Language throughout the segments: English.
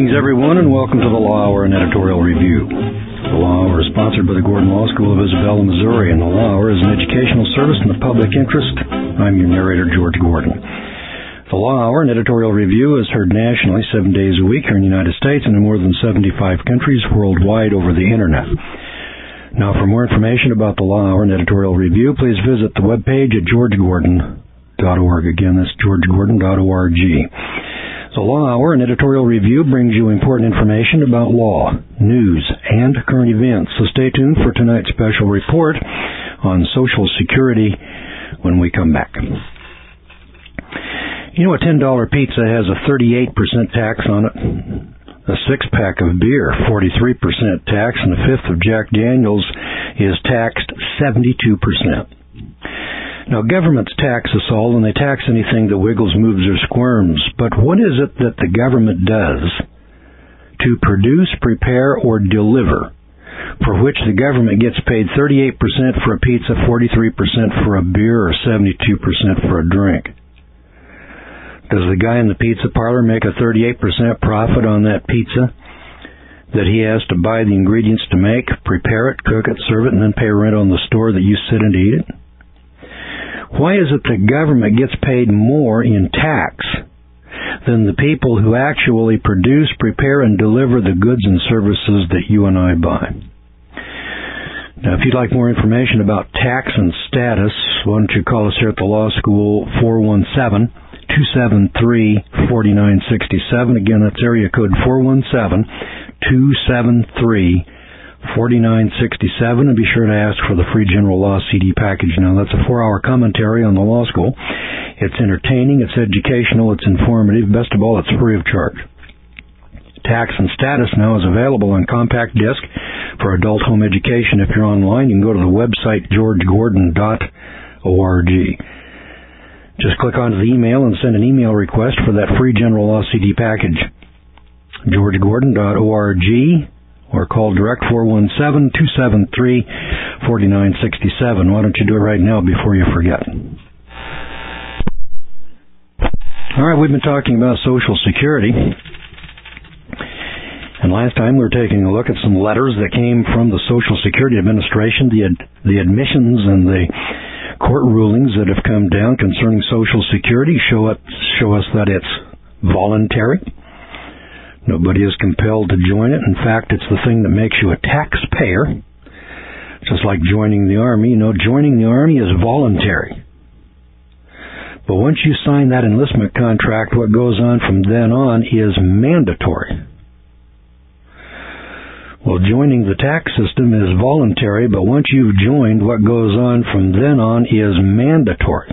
Greetings, everyone, and welcome to the Law Hour and Editorial Review. The Law Hour is sponsored by the Gordon Law School of Isabella, Missouri, and the Law Hour is an educational service in the public interest. I'm your narrator, George Gordon. The Law Hour and Editorial Review is heard nationally 7 days a week here in the United States and in more than 75 countries worldwide over the Internet. Now, for more information about the Law Hour and Editorial Review, please visit the webpage at georgegordon.org. Again, that's georgegordon.org. The Law Hour and Editorial Review brings you important information about law, news, and current events. So stay tuned for tonight's special report on Social Security when we come back. You know, a $10 pizza has a 38% tax on it. A six-pack of beer, 43% tax, and a fifth of Jack Daniels is taxed 72%. Now, governments tax us all, and they tax anything that wiggles, moves, or squirms. But what is it that the government does to produce, prepare, or deliver, for which the government gets paid 38% for a pizza, 43% for a beer, or 72% for a drink? Does the guy in the pizza parlor make a 38% profit on that pizza that he has to buy the ingredients to make, prepare it, cook it, serve it, and then pay rent on the store that you sit in to eat it? Why is it the government gets paid more in tax than the people who actually produce, prepare, and deliver the goods and services that you and I buy? Now, if you'd like more information about tax and status, why don't you call us here at the Law School, 417-273-4967. Again, that's area code 417-273-4967, and be sure to ask for the free General Law CD package. Now, that's a 4-hour commentary on the law school. It's entertaining, it's educational, it's informative. Best of all, it's free of charge. Tax and Status now is available on compact disc for adult home education. If you're online, you can go to the website georgegordon.org. Just click onto the email and send an email request for that free General Law CD package. georgegordon.org, or call direct 417-273-4967. Why don't you do it right now before you forget? All right, we've been talking about Social Security. And last time we were taking a look at some letters that came from the Social Security Administration, the admissions and the court rulings that have come down concerning Social Security show us that it's voluntary. Nobody is compelled to join it. In fact, it's the thing that makes you a taxpayer. Just like joining the Army. You know, joining the Army is voluntary. But once you sign that enlistment contract, what goes on from then on is mandatory. Well, joining the tax system is voluntary, but once you've joined, what goes on from then on is mandatory.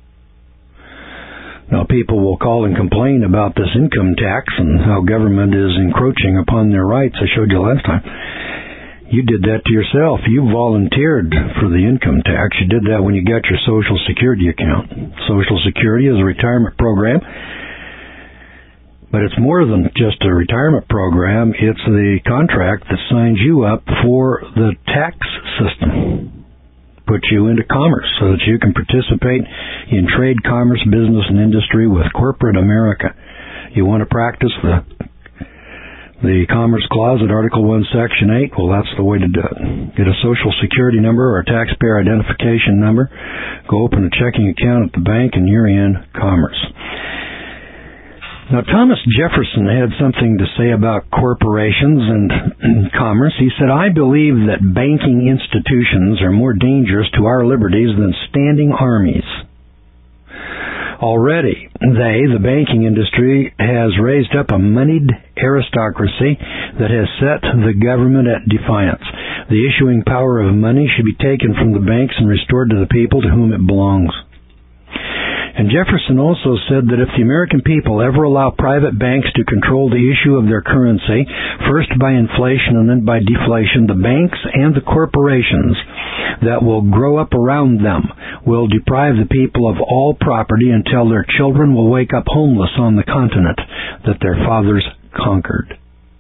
Now, people will call and complain about this income tax and how government is encroaching upon their rights. I showed you last time. You did that to yourself. You volunteered for the income tax. You did that when you got your Social Security account. Social Security is a retirement program. But it's more than just a retirement program. It's the contract that signs you up for the tax system. Puts you into commerce so that you can participate in trade, commerce, business, and industry with corporate America. You want to practice the Commerce Clause at Article 1, Section 8? Well, that's the way to do it. Get a Social Security number or a taxpayer identification number. Go open a checking account at the bank, and you're in commerce. Now, Thomas Jefferson had something to say about corporations and commerce. He said, "I believe that banking institutions are more dangerous to our liberties than standing armies. Already, the banking industry, has raised up a moneyed aristocracy that has set the government at defiance. The issuing power of money should be taken from the banks and restored to the people to whom it belongs." And Jefferson also said that if the American people ever allow private banks to control the issue of their currency, first by inflation and then by deflation, the banks and the corporations that will grow up around them will deprive the people of all property until their children will wake up homeless on the continent that their fathers conquered.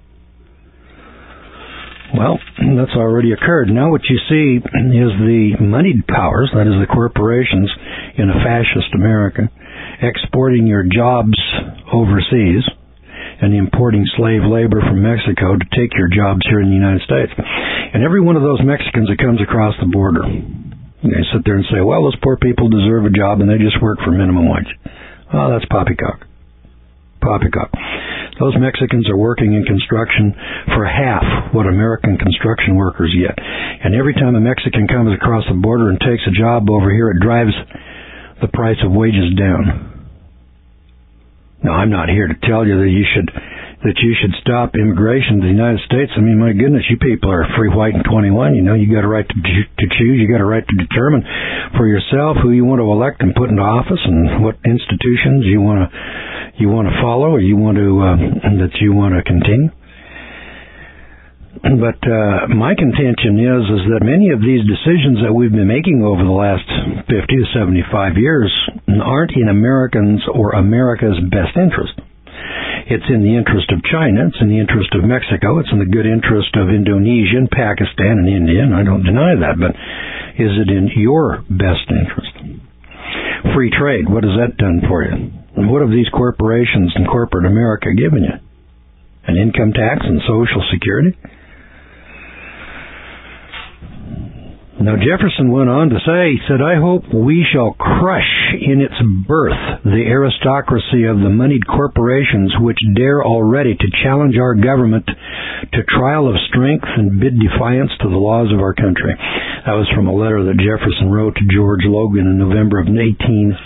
Well, that's already occurred. Now what you see is the moneyed powers, that is the corporations in a fascist America, exporting your jobs overseas and importing slave labor from Mexico to take your jobs here in the United States. And every one of those Mexicans that comes across the border, they sit there and say, well, those poor people deserve a job and they just work for minimum wage. Well, that's poppycock. Poppycock. Those Mexicans are working in construction for half what American construction workers get. And every time a Mexican comes across the border and takes a job over here, it drives the price of wages down. Now, I'm not here to tell you that you should stop immigration to the United States. I mean, my goodness, you people are free, white, and 21. You know, you got a right to choose. You got a right to determine for yourself who you want to elect and put into office, and what institutions you want to follow, or you want to continue. But my contention is that many of these decisions that we've been making over the last 50 to 75 years aren't in Americans or America's best interest. It's in the interest of China. It's in the interest of Mexico. It's in the good interest of Indonesia and Pakistan and India, and I don't deny that. But is it in your best interest? Free trade, what has that done for you? And what have these corporations and corporate America given you? An income tax and Social Security? Now, Jefferson went on to say, he said, I hope we shall crush in its birth the aristocracy of the moneyed corporations which dare already to challenge our government to trial of strength and bid defiance to the laws of our country. That was from a letter that Jefferson wrote to George Logan in November of 1816.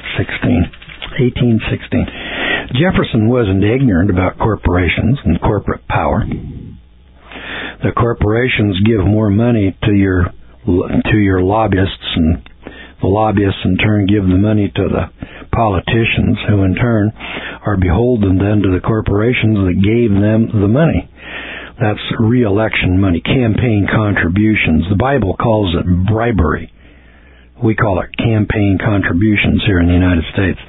Jefferson wasn't ignorant about corporations and corporate power. The corporations give more money to your lobbyists, and the lobbyists in turn give the money to the politicians, who in turn are beholden then to the corporations that gave them the money. That's re-election money, campaign contributions. The Bible calls it bribery. We call it campaign contributions here in the United States.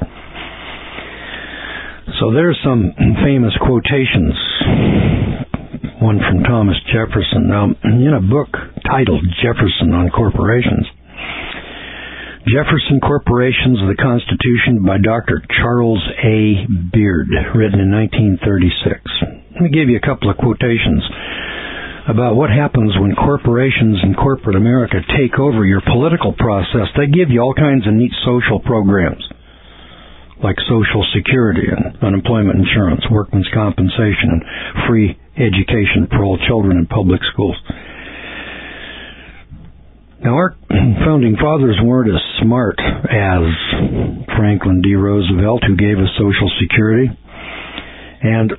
So there's some famous quotations. One from Thomas Jefferson. Now, in a book titled Jefferson on Corporations, Jefferson Corporations of the Constitution by Dr. Charles A. Beard, written in 1936. Let me give you a couple of quotations about what happens when corporations and corporate America take over your political process. They give you all kinds of neat social programs, like Social Security and unemployment insurance, workman's compensation, and free education for all children in public schools. Now, our founding fathers weren't as smart as Franklin D. Roosevelt, who gave us Social Security. And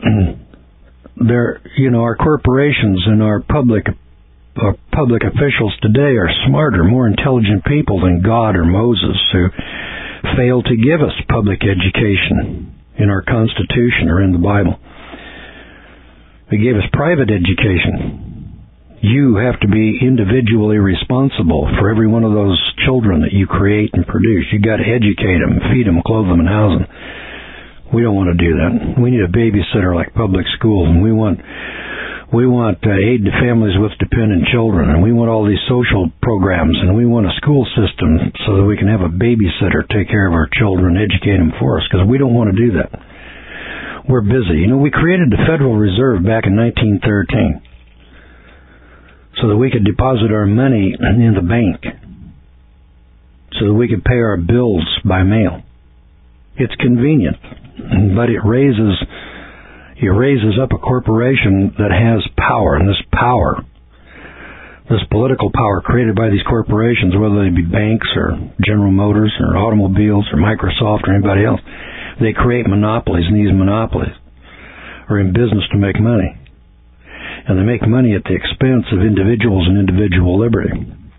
our corporations and our public officials today are smarter, more intelligent people than God or Moses, who failed to give us public education in our Constitution or in the Bible. They gave us private education. You have to be individually responsible for every one of those children that you create and produce. You got to educate them, feed them, clothe them, and house them. We don't want to do that. We need a babysitter like public schools, and we want aid to families with dependent children, and we want all these social programs, and we want a school system so that we can have a babysitter take care of our children, educate them for us, because we don't want to do that. We're busy. We created the Federal Reserve back in 1913 so that we could deposit our money in the bank, so that we could pay our bills by mail. It's convenient, but it raises up a corporation that has power, and this political power created by these corporations, whether they be banks or General Motors or automobiles or Microsoft or anybody else, they create monopolies, and these monopolies are in business to make money. And they make money at the expense of individuals and individual liberty.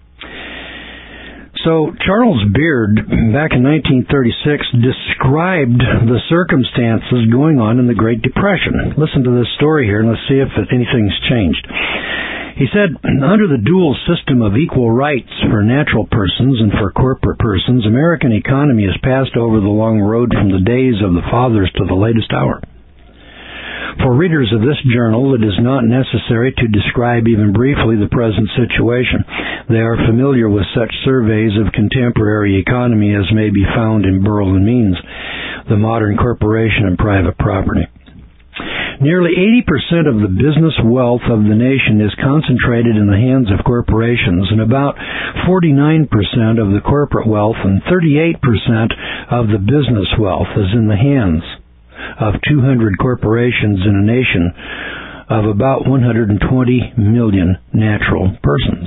So Charles Beard, back in 1936, described the circumstances going on in the Great Depression. Listen to this story here, and let's see if anything's changed. He said, under the dual system of equal rights for natural persons and for corporate persons, American economy has passed over the long road from the days of the fathers to the latest hour. For readers of this journal, it is not necessary to describe even briefly the present situation. They are familiar with such surveys of contemporary economy as may be found in Burl and Means, The Modern Corporation and Private Property. Nearly 80% of the business wealth of the nation is concentrated in the hands of corporations, and about 49% of the corporate wealth and 38% of the business wealth is in the hands of 200 corporations in a nation of about 120 million natural persons.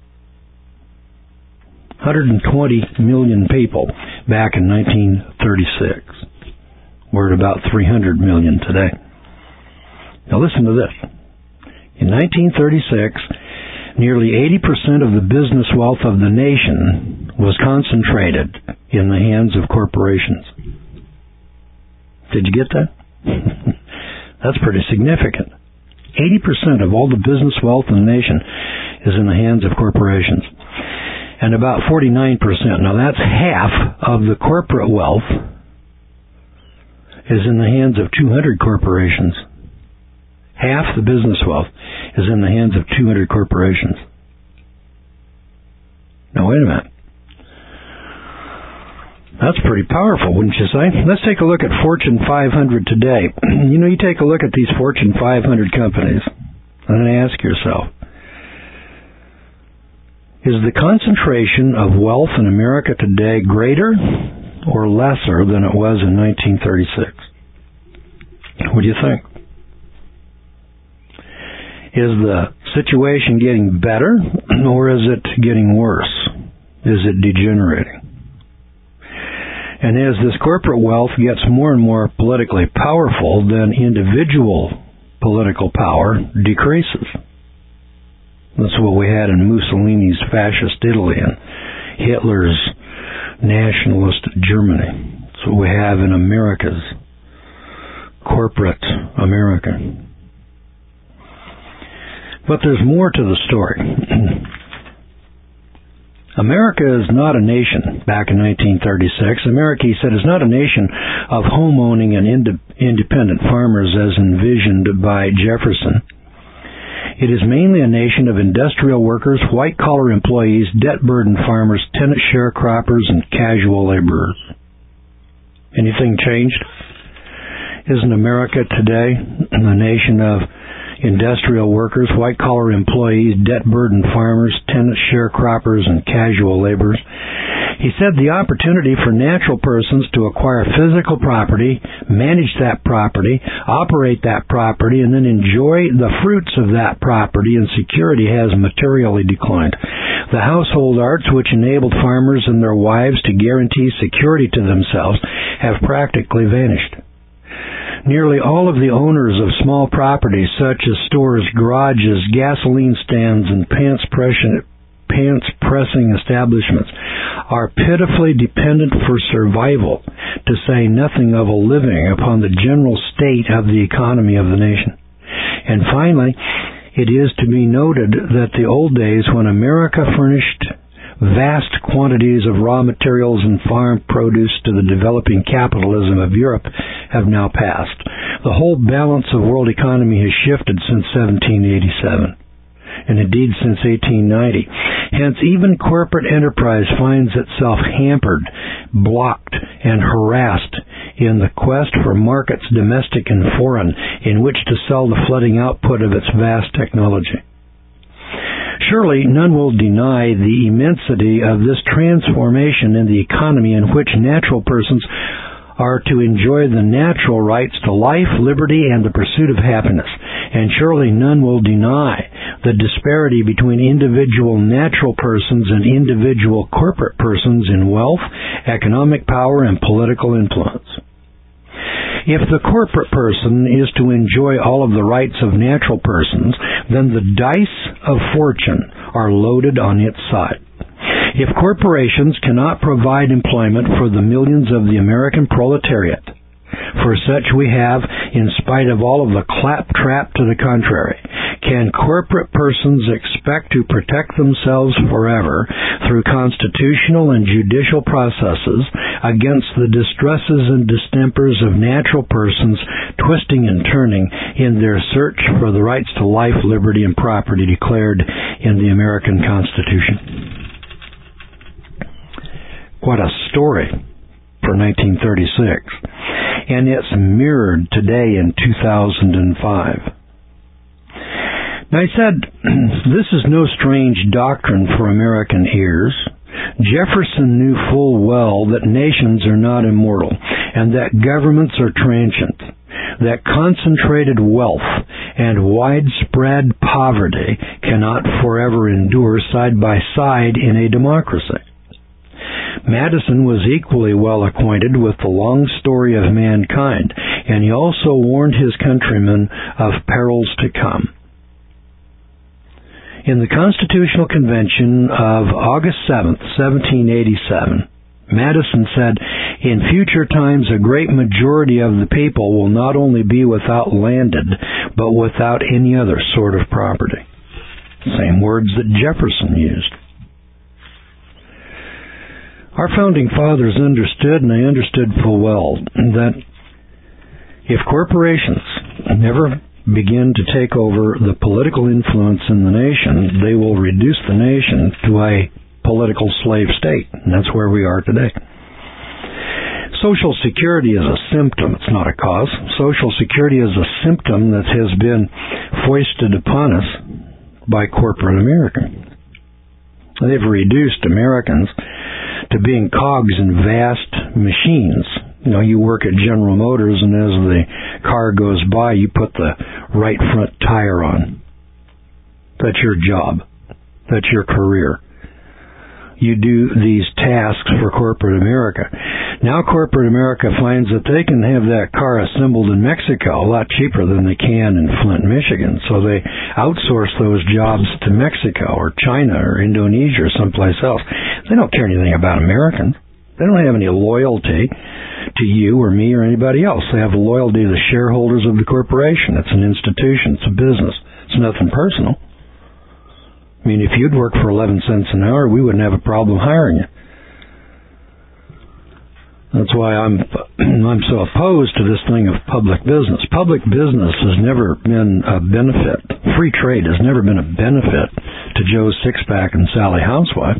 120 million people back in 1936. We're at about 300 million today. Now listen to this. In 1936, nearly 80% of the business wealth of the nation was concentrated in the hands of corporations. Did you get that? That's pretty significant. 80% of all the business wealth in the nation is in the hands of corporations. And about 49%, now that's half of the corporate wealth, is in the hands of 200 corporations. Half the business wealth is in the hands of 200 corporations. Now, wait a minute. That's pretty powerful, wouldn't you say? Let's take a look at Fortune 500 today. You take a look at these Fortune 500 companies, and then ask yourself, is the concentration of wealth in America today greater or lesser than it was in 1936? What do you think? Is the situation getting better, or is it getting worse? Is it degenerating? And as this corporate wealth gets more and more politically powerful, then individual political power decreases. That's what we had in Mussolini's fascist Italy and Hitler's nationalist Germany. That's what we have in America's corporate America. But there's more to the story. America is not a nation back in 1936. America, he said, is not a nation of home-owning and independent farmers as envisioned by Jefferson. It is mainly a nation of industrial workers, white-collar employees, debt-burdened farmers, tenant sharecroppers, and casual laborers. Anything changed? Isn't America today a nation of industrial workers, white-collar employees, debt-burdened farmers, tenant sharecroppers, and casual laborers? He said the opportunity for natural persons to acquire physical property, manage that property, operate that property, and then enjoy the fruits of that property and security has materially declined. The household arts which enabled farmers and their wives to guarantee security to themselves have practically vanished. Nearly all of the owners of small properties such as stores, garages, gasoline stands, and pants pressing establishments are pitifully dependent for survival, to say nothing of a living, upon the general state of the economy of the nation. And finally, it is to be noted that the old days when America furnished vast quantities of raw materials and farm produce to the developing capitalism of Europe have now passed. The whole balance of world economy has shifted since 1787, and indeed since 1890. Hence, even corporate enterprise finds itself hampered, blocked, and harassed in the quest for markets, domestic and foreign, in which to sell the flooding output of its vast technology. Surely none will deny the immensity of this transformation in the economy in which natural persons are to enjoy the natural rights to life, liberty, and the pursuit of happiness. And surely none will deny the disparity between individual natural persons and individual corporate persons in wealth, economic power, and political influence. If the corporate person is to enjoy all of the rights of natural persons, then the dice of fortune are loaded on its side. If corporations cannot provide employment for the millions of the American proletariat, for such we have, in spite of all of the claptrap to the contrary, can corporate persons expect to protect themselves forever through constitutional and judicial processes against the distresses and distempers of natural persons twisting and turning in their search for the rights to life, liberty, and property declared in the American Constitution? What a story for 1936. and it's mirrored today in 2005. Now, I said, this is no strange doctrine for American ears. Jefferson knew full well that nations are not immortal, and that governments are transient, that concentrated wealth and widespread poverty cannot forever endure side by side in a democracy. Madison was equally well acquainted with the long story of mankind, and he also warned his countrymen of perils to come. In the Constitutional Convention of August 7th, 1787, Madison said, "In future times a great majority of the people will not only be without landed, but without any other sort of property." Same words that Jefferson used. Our founding fathers understood, and they understood full well, that if corporations never begin to take over the political influence in the nation, they will reduce the nation to a political slave state. And that's where we are today. Social Security is a symptom. It's not a cause. Social Security is a symptom that has been foisted upon us by corporate America. They've reduced Americans to being cogs in vast machines. You know, you work at General Motors, and as the car goes by, you put the right front tire on. That's your job. That's your career. You do these tasks for corporate America. Now corporate America finds that they can have that car assembled in Mexico a lot cheaper than they can in Flint, Michigan. So they outsource those jobs to Mexico or China or Indonesia or someplace else. They don't care anything about Americans. They don't have any loyalty to you or me or anybody else. They have a loyalty to the shareholders of the corporation. It's an institution. It's a business. It's nothing personal. I mean, if you'd work for 11 cents an hour, we wouldn't have a problem hiring you. That's why I'm so opposed to this thing of public business. Public business has never been a benefit. Free trade has never been a benefit to Joe Sixpack and Sally Housewife.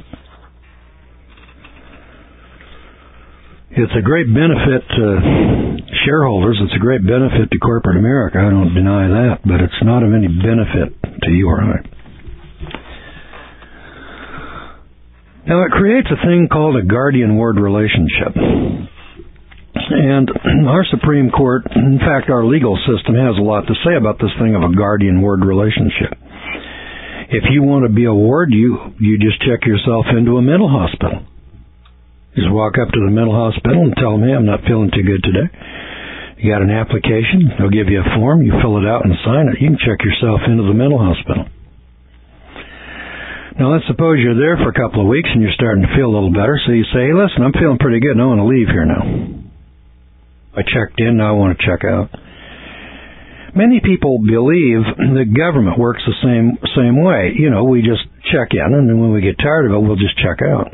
It's a great benefit to shareholders. It's a great benefit to corporate America. I don't deny that, but it's not of any benefit to you or I. Now, it creates a thing called a guardian-ward relationship. And our Supreme Court, in fact, our legal system has a lot to say about this thing of a guardian-ward relationship. If you want to be a ward, you just check yourself into a mental hospital. Just walk up to the mental hospital and tell them, "Hey, I'm not feeling too good today." You got an application, they'll give you a form, you fill it out and sign it. You can check yourself into the mental hospital. Now, let's suppose you're there for a couple of weeks and you're starting to feel a little better, so you say, "Hey, listen, I'm feeling pretty good and I want to leave here now. I checked in, now I want to check out." Many people believe the government works the same way. You know, we just check in, and then when we get tired of it, we'll just check out.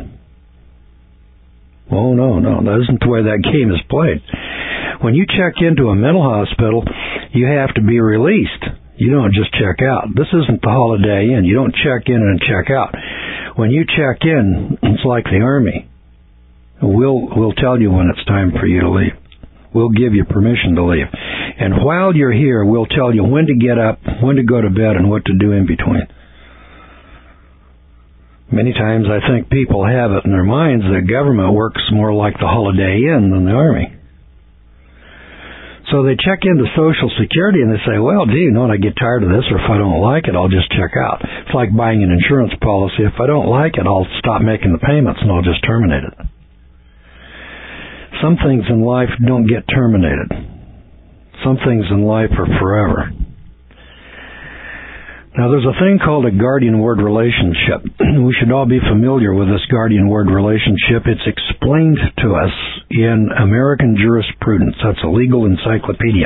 Oh, no, that isn't the way that game is played. When you check into a mental hospital, you have to be released. You don't just check out. This isn't the Holiday Inn. You don't check in and check out. When you check in, it's like the Army. We'll tell you when it's time for you to leave. We'll give you permission to leave. And while you're here, we'll tell you when to get up, when to go to bed, and what to do in between. Many times I think people have it in their minds that government works more like the Holiday Inn than the Army. So they check into Social Security and they say, "Well, gee, you know, when I get tired of this, or if I don't like it, I'll just check out." It's like buying an insurance policy. If I don't like it, I'll stop making the payments and I'll just terminate it. Some things in life don't get terminated. Some things in life are forever. Now, there's a thing called a guardian-ward relationship. We should all be familiar with this guardian-ward relationship. It's explained to us in American jurisprudence. That's a legal encyclopedia.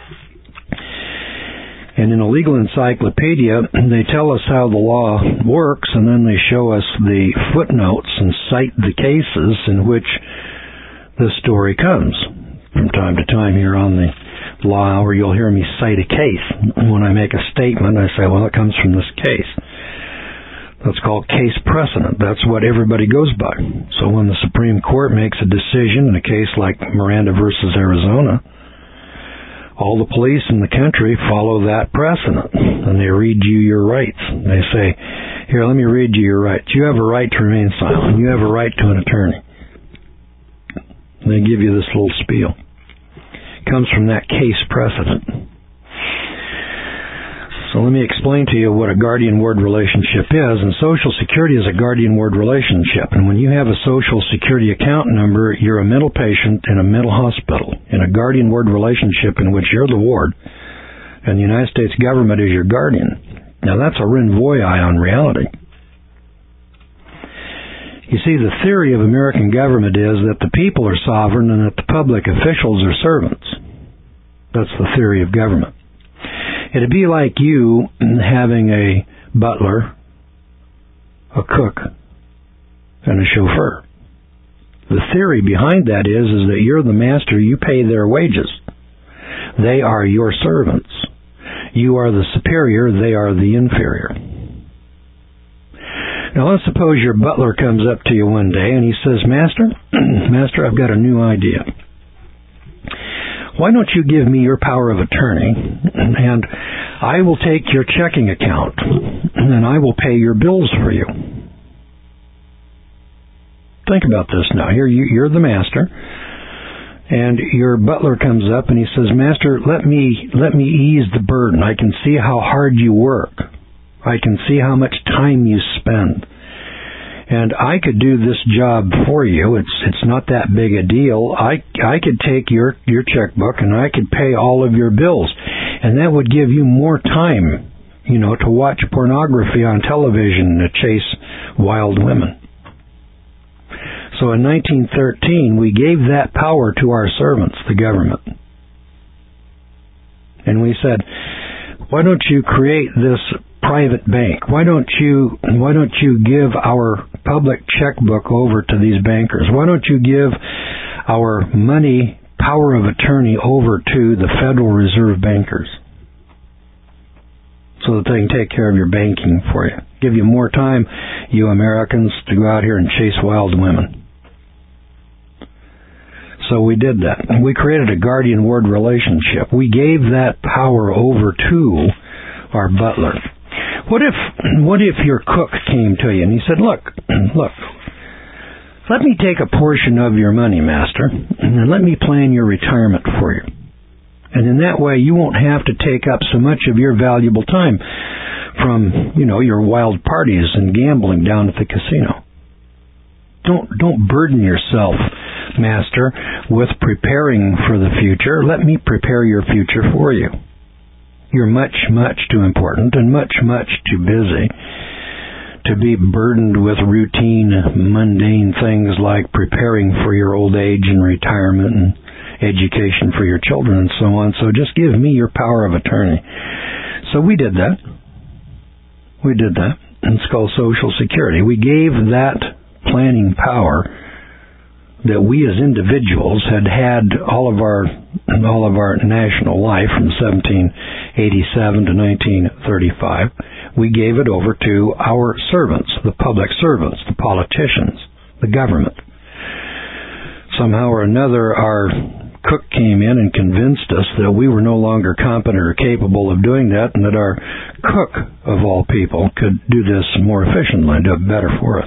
And in a legal encyclopedia, they tell us how the law works, and then they show us the footnotes and cite the cases in which this story comes. From time to time here on the Law Hour, you'll hear me cite a case. When I make a statement, I say, "Well, it comes from this case." That's called case precedent. That's what everybody goes by. So when the Supreme Court makes a decision in a case like Miranda versus Arizona, all the police in the country follow that precedent, and they read you your rights. They say, here, let me read you your rights. You have a right to remain silent. You have a right to an attorney. And they give you this little spiel. It comes from that case precedent. So let me explain to you what a guardian-ward relationship is. And Social Security is a guardian-ward relationship. And when you have a Social Security account number, you're a mental patient in a mental hospital in a guardian-ward relationship in which you're the ward and the United States government is your guardian. Now that's a renvoy on reality. You see, the theory of American government is that the people are sovereign and that the public officials are servants. That's the theory of government. It'd be like you having a butler, a cook, and a chauffeur. The theory behind that is that you're the master, you pay their wages. They are your servants. You are the superior, they are the inferior. Now let's suppose your butler comes up to you one day and he says, Master, I've got a new idea. Why don't you give me your power of attorney, and I will take your checking account, and I will pay your bills for you. Think about this now. You're the master, and your butler comes up and he says, Master, let me ease the burden. I can see how hard you work. I can see how much time you spend. And I could do this job for you. It's not that big a deal. I could take your checkbook and I could pay all of your bills. And that would give you more time, to watch pornography on television and to chase wild women. So in 1913, we gave that power to our servants, the government. And we said, why don't you create this private bank? Why don't you give our public checkbook over to these bankers? Why don't you give our money power of attorney over to the Federal Reserve bankers so that they can take care of your banking for you? Give you more time, you Americans, to go out here and chase wild women. So we did that. We created a guardian-ward relationship. We gave that power over to our butler. What if your cook came to you and he said, look, let me take a portion of your money, Master, and let me plan your retirement for you. And in that way, you won't have to take up so much of your valuable time from, your wild parties and gambling down at the casino. Don't burden yourself, Master, with preparing for the future. Let me prepare your future for you. You're much, much too important and much, much too busy to be burdened with routine, mundane things like preparing for your old age and retirement and education for your children and so on. So just give me your power of attorney. So we did that. It's called Social Security. We gave that planning power that we as individuals had all of our national life from 1787 to 1935. We gave it over to our servants, the public servants, the politicians, the government. Somehow or another, our cook came in and convinced us that we were no longer competent or capable of doing that, and that our cook, of all people, could do this more efficiently and do it better for us.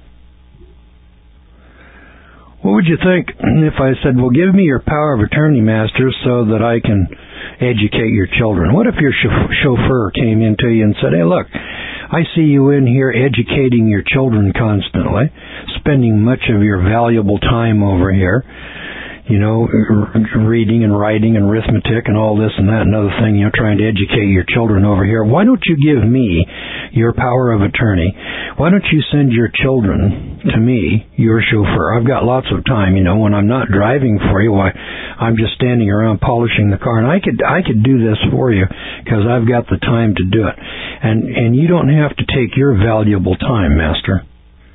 What would you think if I said, well, give me your power of attorney, Master, so that I can educate your children? What if your chauffeur came in to you and said, hey, look, I see you in here educating your children constantly, spending much of your valuable time over here, reading and writing and arithmetic and all this and that and other thing, trying to educate your children over here. Why don't you give me your power of attorney? Why don't you send your children to me, your chauffeur? I've got lots of time, when I'm not driving for you, I'm just standing around polishing the car, and I could do this for you because I've got the time to do it. And you don't have to take your valuable time, Master.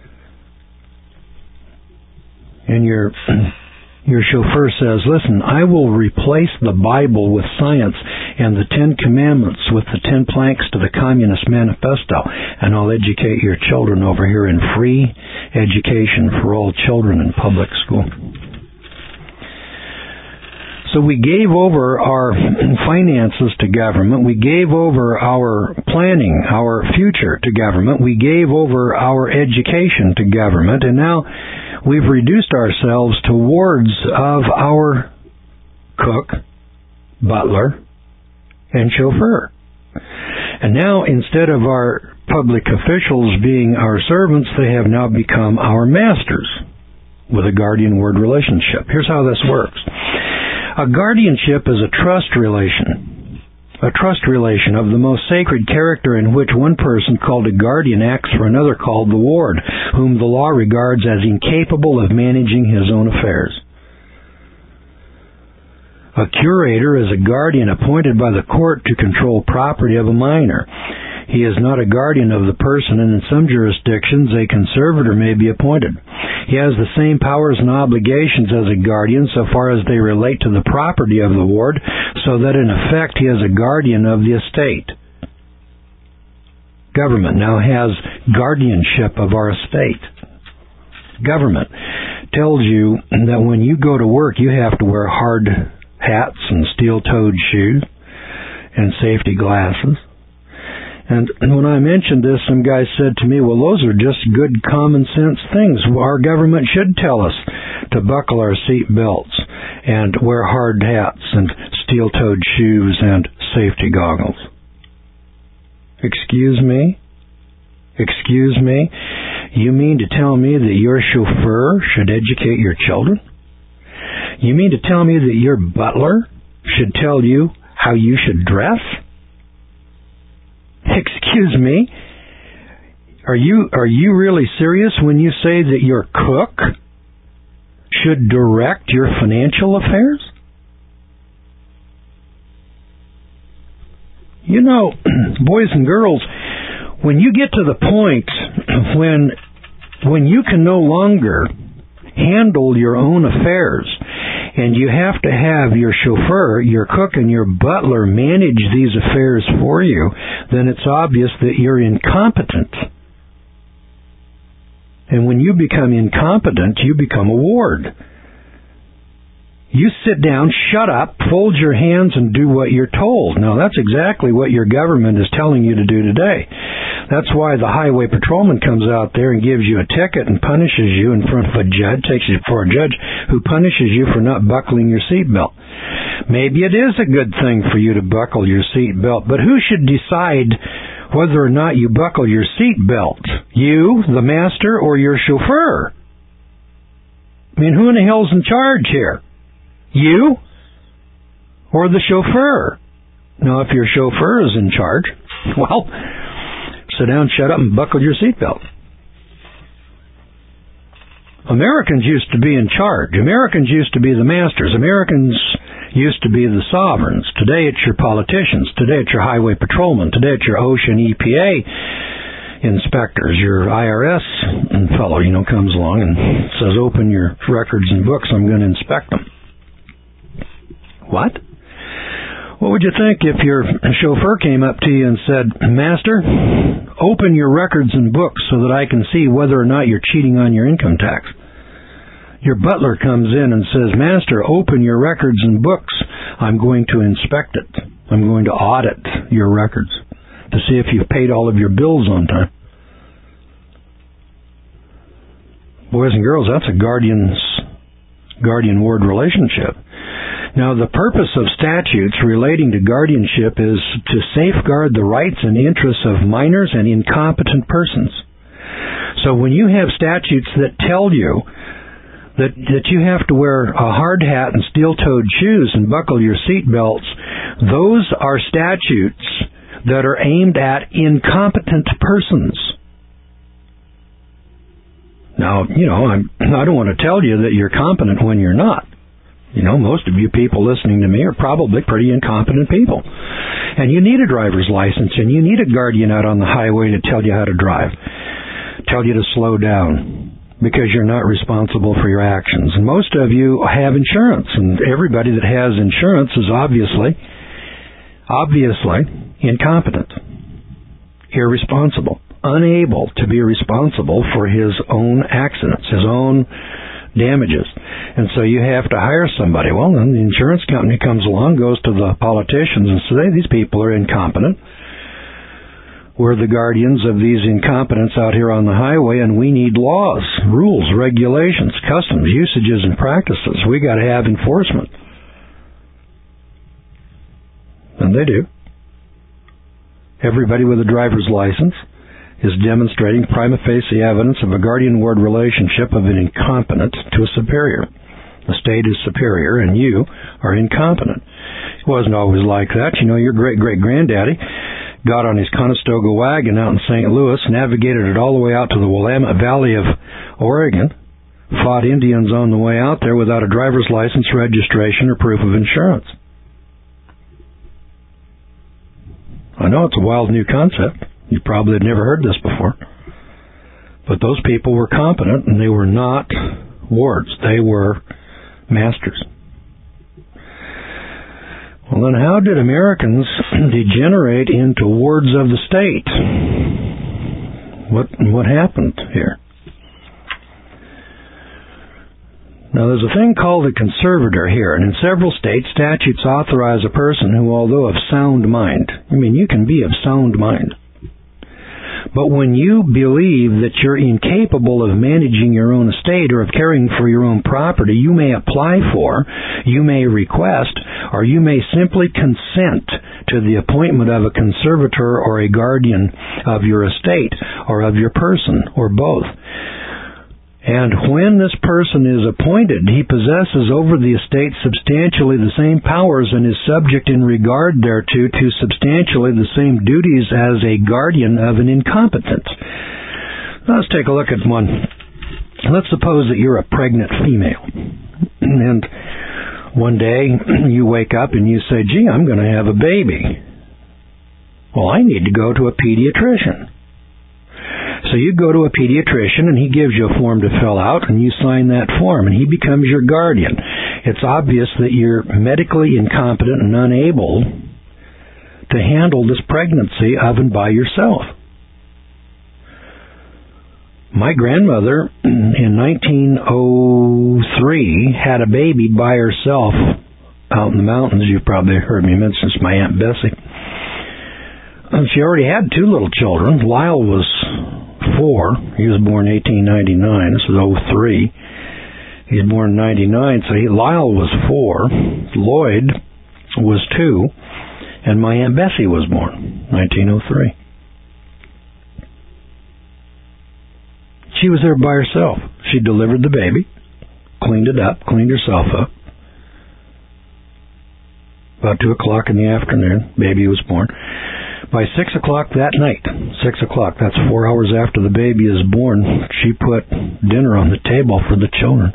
And your chauffeur says, listen, I will replace the Bible with science and the 10 Commandments with the 10 planks to the Communist Manifesto, and I'll educate your children over here in free education for all children in public school. So we gave over our finances to government. We gave over our planning, our future to government. We gave over our education to government. And now we've reduced ourselves to wards of our cook, butler, and chauffeur. And now instead of our public officials being our servants, they have now become our masters with a guardian-ward relationship. Here's how this works. A guardianship is a trust relation of the most sacred character in which one person called a guardian acts for another called the ward, whom the law regards as incapable of managing his own affairs. A curator is a guardian appointed by the court to control property of a minor. He is not a guardian of the person, and in some jurisdictions a conservator may be appointed. He has the same powers and obligations as a guardian so far as they relate to the property of the ward, so that in effect he is a guardian of the estate. Government now has guardianship of our estate. Government tells you that when you go to work you have to wear hard hats and steel-toed shoes and safety glasses. And when I mentioned this, some guy said to me, well, those are just good common sense things. Our government should tell us to buckle our seat belts and wear hard hats and steel-toed shoes and safety goggles. Excuse me? Excuse me? You mean to tell me that your chauffeur should educate your children? You mean to tell me that your butler should tell you how you should dress? Excuse me? Are you really serious when you say that your cook should direct your financial affairs? You know, boys and girls, when you get to the point when you can no longer handle your own affairs, and you have to have your chauffeur, your cook, and your butler manage these affairs for you, then it's obvious that you're incompetent. And when you become incompetent, you become a ward. You sit down, shut up, fold your hands, and do what you're told. Now, that's exactly what your government is telling you to do today. That's why the highway patrolman comes out there and gives you a ticket and punishes you in front of a judge, takes you before a judge who punishes you for not buckling your seatbelt. Maybe it is a good thing for you to buckle your seatbelt, but who should decide whether or not you buckle your seatbelt? You, the master, or your chauffeur? I mean, who in the hell's in charge here? You or the chauffeur? Now, if your chauffeur is in charge, well, sit down, shut up, and buckle your seatbelt. Americans used to be in charge. Americans used to be the masters. Americans used to be the sovereigns. Today it's your politicians. Today it's your highway patrolmen. Today it's your OSHA and EPA inspectors. Your IRS fellow, comes along and says, open your records and books, I'm going to inspect them. What? What would you think if your chauffeur came up to you and said, Master, open your records and books so that I can see whether or not you're cheating on your income tax? Your butler comes in and says, Master, open your records and books. I'm going to inspect it. I'm going to audit your records to see if you've paid all of your bills on time. Boys and girls, that's a guardian-ward relationship. Now, the purpose of statutes relating to guardianship is to safeguard the rights and interests of minors and incompetent persons. So when you have statutes that tell you that you have to wear a hard hat and steel-toed shoes and buckle your seatbelts, those are statutes that are aimed at incompetent persons. Now, I don't want to tell you that you're competent when you're not. Most of you people listening to me are probably pretty incompetent people. And you need a driver's license, and you need a guardian out on the highway to tell you how to drive, tell you to slow down, because you're not responsible for your actions. And most of you have insurance, and everybody that has insurance is obviously obviously incompetent, irresponsible, unable to be responsible for his own accidents, his own damages. And so you have to hire somebody. Well, then the insurance company comes along, goes to the politicians and says, these people are incompetent. We're the guardians of these incompetents out here on the highway, and we need laws, rules, regulations, customs, usages, and practices. We got to have enforcement. And they do. Everybody with a driver's license is demonstrating prima facie evidence of a guardian-ward relationship of an incompetent to a superior. The state is superior, and you are incompetent. It wasn't always like that. You know, your great-great-granddaddy got on his Conestoga wagon out in St. Louis, navigated it all the way out to the Willamette Valley of Oregon, fought Indians on the way out there without a driver's license, registration, or proof of insurance. I know it's a wild new concept. You probably had never heard this before. But those people were competent, and they were not wards. They were masters. Well, then how did Americans degenerate into wards of the state? What happened here? Now, there's a thing called a conservator here, and in several states, statutes authorize a person who, although of sound mind, you can be of sound mind, but when you believe that you're incapable of managing your own estate or of caring for your own property, you may apply for, you may request, or you may simply consent to the appointment of a conservator or a guardian of your estate or of your person, or both. And when this person is appointed, he possesses over the estate substantially the same powers and is subject in regard thereto to substantially the same duties as a guardian of an incompetent. Let's take a look at one. Let's suppose that you're a pregnant female. And one day you wake up and you say, gee, I'm going to have a baby. Well, I need to go to a pediatrician. So you go to a pediatrician, and he gives you a form to fill out, and you sign that form, and he becomes your guardian. It's obvious that you're medically incompetent and unable to handle this pregnancy of and by yourself. My grandmother, in 1903, had a baby by herself out in the mountains. You've probably heard me mention this, my Aunt Bessie. And she already had 2 little children. Lyle was 4. He was born in 1899. This was 03. He was born in 99, so Lyle was 4. Lloyd was 2. And my Aunt Bessie was born 1903. She was there by herself. She delivered the baby, cleaned it up, cleaned herself up. About 2 o'clock in the afternoon, baby was born. By 6 o'clock that night, 6 o'clock, that's 4 hours after the baby is born, she put dinner on the table for the children.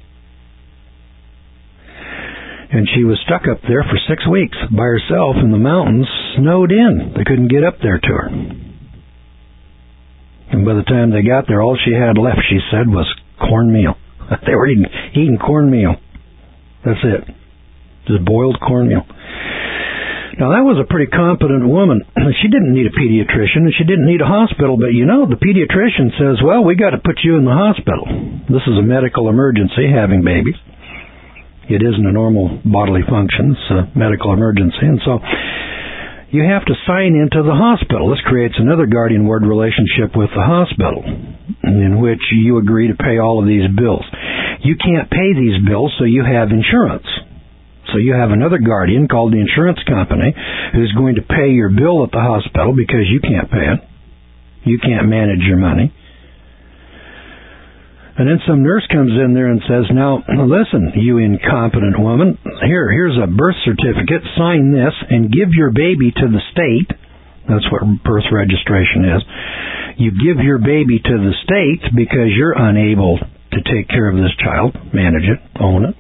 And she was stuck up there for 6 weeks by herself in the mountains, snowed in. They couldn't get up there to her. And by the time they got there, all she had left, she said, was cornmeal. They were eating cornmeal. That's it. Just boiled cornmeal. Now, that was a pretty competent woman. She didn't need a pediatrician, and she didn't need a hospital, but the pediatrician says, well, we got to put you in the hospital. This is a medical emergency, having babies. It isn't a normal bodily function. It's a medical emergency, and so you have to sign into the hospital. This creates another guardian-ward relationship with the hospital, in which you agree to pay all of these bills. You can't pay these bills, so you have insurance. So you have another guardian called the insurance company who's going to pay your bill at the hospital because you can't pay it. You can't manage your money. And then some nurse comes in there and says, now, listen, you incompetent woman, here's a birth certificate, sign this, and give your baby to the state. That's what birth registration is. You give your baby to the state because you're unable to take care of this child, manage it, own it.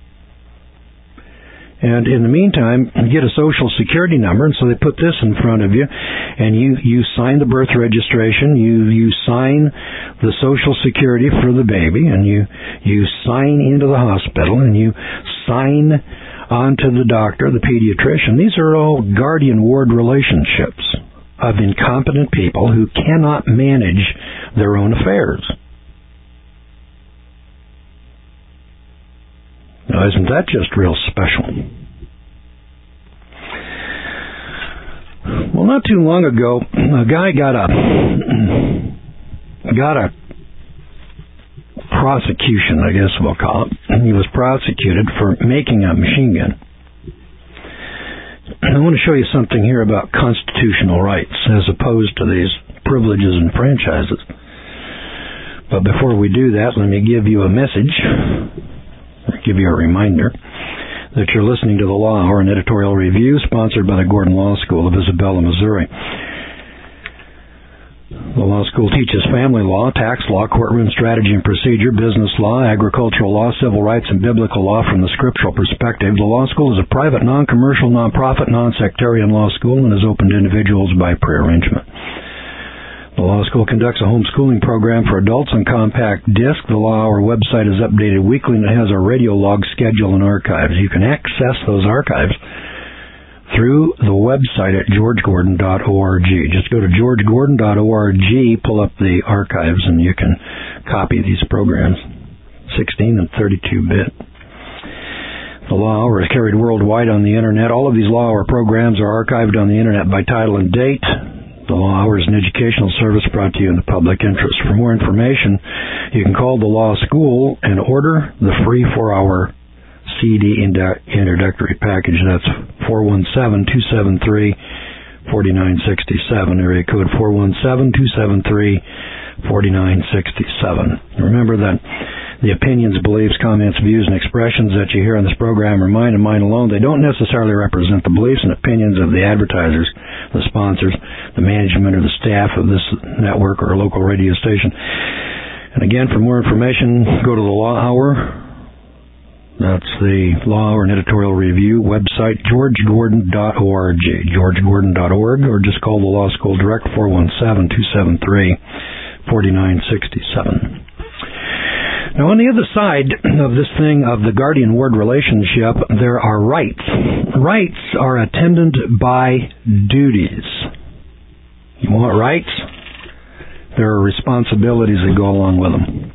And in the meantime, you get a Social Security number, and so they put this in front of you, and you sign the birth registration, you sign the Social Security for the baby, and you sign into the hospital, and you sign on to the doctor, the pediatrician. These are all guardian-ward relationships of incompetent people who cannot manage their own affairs. Now, isn't that just real special? Well, not too long ago, a guy got a prosecution, I guess we'll call it. He was prosecuted for making a machine gun. I want to show you something here about constitutional rights as opposed to these privileges and franchises. But before we do that, let me give you a message, or give you a reminder that you're listening to the Law Hour, an editorial review sponsored by the Gordon Law School of Isabella, Missouri. The law school teaches family law, tax law, courtroom strategy and procedure, business law, agricultural law, civil rights, and biblical law from the scriptural perspective. The law school is a private, non-commercial, non-profit, non-sectarian law school and is open to individuals by prearrangement. The law school conducts a homeschooling program for adults on compact disc. The Law Hour website is updated weekly and it has a radio log schedule and archives. You can access those archives through the website at georgegordon.org. Just go to georgegordon.org, pull up the archives, and you can copy these programs, 16 and 32-bit. The Law Hour is carried worldwide on the Internet. All of these Law Hour programs are archived on the Internet by title and date. The Law Hour is an educational service brought to you in the public interest. For more information, you can call the Law School and order the free 4-hour CD introductory package. That's 417-273-4967, area code 417-273-4967. Remember that the opinions, beliefs, comments, views, and expressions that you hear on this program are mine and mine alone. They don't necessarily represent the beliefs and opinions of the advertisers, the sponsors, the management, or the staff of this network or local radio station. And again, for more information, go to the Law Hour. That's the Law Hour and Editorial Review website, georgegordon.org, georgegordon.org, or just call the Law School direct, 417-273-4967. Now, on the other side of this thing of the guardian-ward relationship, there are rights. Rights are attended by duties. You want rights? There are responsibilities that go along with them.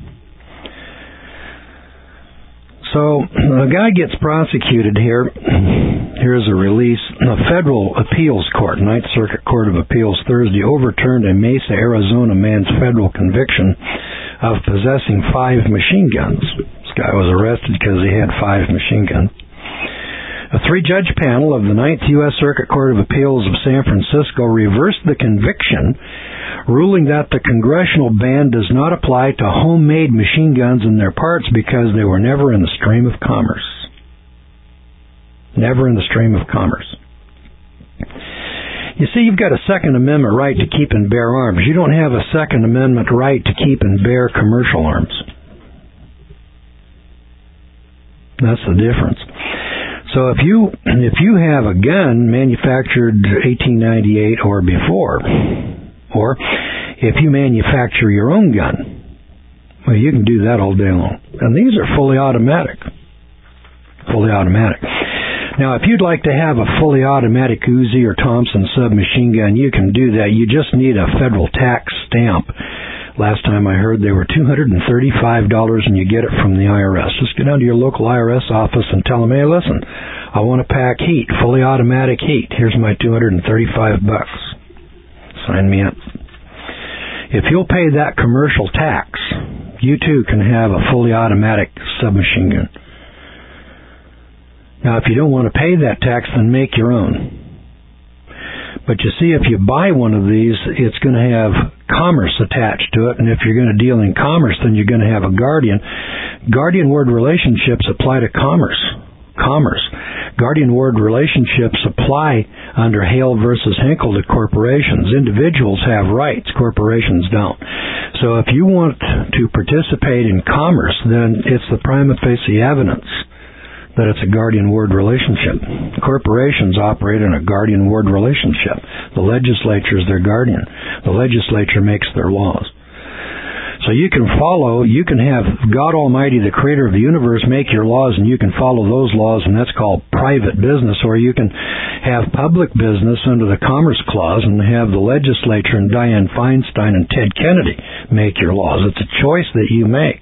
So, a guy gets prosecuted here. Here's a release. A federal appeals court, Ninth Circuit Court of Appeals, Thursday overturned a Mesa, Arizona man's federal conviction of possessing 5 machine guns. This guy was arrested because he had 5 machine guns. A 3-judge panel of the Ninth U.S. Circuit Court of Appeals of San Francisco reversed the conviction, ruling that the congressional ban does not apply to homemade machine guns and their parts because they were never in the stream of commerce. Never in the stream of commerce. You see, you've got a Second Amendment right to keep and bear arms. You don't have a Second Amendment right to keep and bear commercial arms. That's the difference. So if you have a gun manufactured 1898 or before, or if you manufacture your own gun, well, you can do that all day long. And these are fully automatic. Fully automatic. Now, if you'd like to have a fully automatic Uzi or Thompson submachine gun, you can do that. You just need a federal tax stamp. Last time I heard they were $235 and you get it from the IRS. Just go down to your local IRS office and tell them, hey, listen, I want to pack heat, fully automatic heat. Here's my $235. Sign me up. If you'll pay that commercial tax, you too can have a fully automatic submachine gun. Now, if you don't want to pay that tax, then make your own. But you see, if you buy one of these, it's going to have commerce attached to it, and if you're going to deal in commerce, then you're going to have a guardian. Guardian-ward relationships apply to commerce. Guardian-ward relationships apply under Hale versus Henkel to corporations. Individuals have rights, corporations don't. So if you want to participate in commerce, then it's the prima facie evidence that it's a guardian-ward relationship. Corporations operate in a guardian-ward relationship. The legislature is their guardian. The legislature makes their laws. So you can have God Almighty, the creator of the universe, make your laws, and you can follow those laws, and that's called private business. Or you can have public business under the Commerce Clause and have the legislature and Dianne Feinstein and Ted Kennedy make your laws. It's a choice that you make.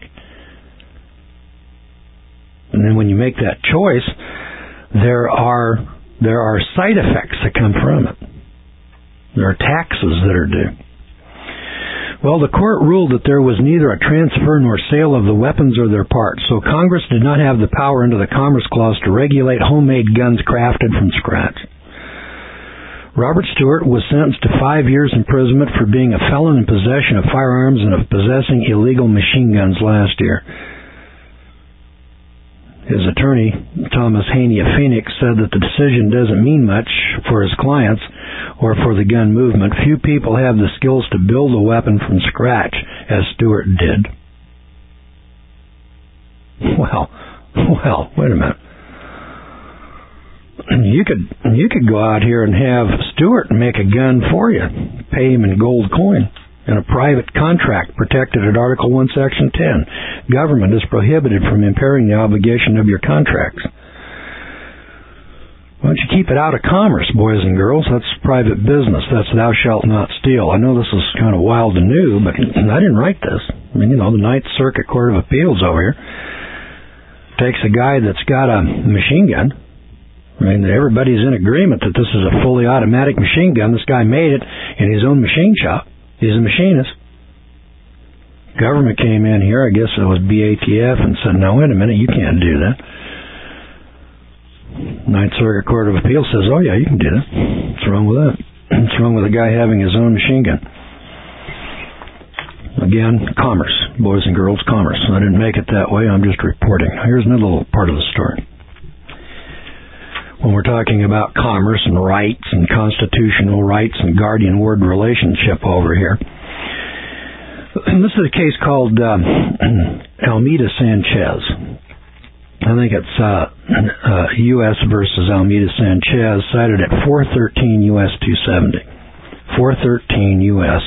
And then when you make that choice, there are side effects that come from it. There are taxes that are due. Well, the court ruled that there was neither a transfer nor sale of the weapons or their parts, so Congress did not have the power under the Commerce Clause to regulate homemade guns crafted from scratch. Robert Stewart was sentenced to 5 years imprisonment for being a felon in possession of firearms and of possessing illegal machine guns last year. His attorney, Thomas Haney of Phoenix, said that the decision doesn't mean much for his clients or for the gun movement. Few people have the skills to build a weapon from scratch, as Stewart did. Well, wait a minute. You could go out here and have Stewart make a gun for you, pay him in gold coin. In a private contract protected at Article 1, Section 10. Government is prohibited from impairing the obligation of your contracts. Why don't you keep it out of commerce, boys and girls? That's private business. That's thou shalt not steal. I know this is kind of wild and new, but I didn't write this. I mean, the Ninth Circuit Court of Appeals over here takes a guy that's got a machine gun. I mean, everybody's in agreement that this is a fully automatic machine gun. This guy made it in his own machine shop. He's a machinist. Government came in here, I guess it was BATF, and said, "No, wait a minute, you can't do that." Ninth Circuit Court of Appeals says, "Oh yeah, you can do that. What's wrong with that? What's wrong with a guy having his own machine gun?" Again, commerce, boys and girls, commerce. I didn't make it that way. I'm just reporting. Here's another little part of the story. When we're talking about commerce and rights and constitutional rights and guardian-ward relationship over here. This is a case called Almeida Sanchez. I think it's U.S. versus Almeida Sanchez, cited at 413 U.S. 270. 413 U.S.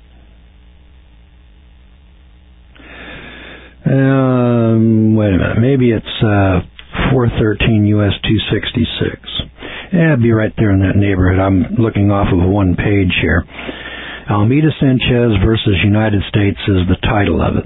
Wait a minute. Maybe it's 413 U.S. 266. Yeah, it'd be right there in that neighborhood. I'm looking off of one page here. Almeida Sanchez versus United States is the title of it.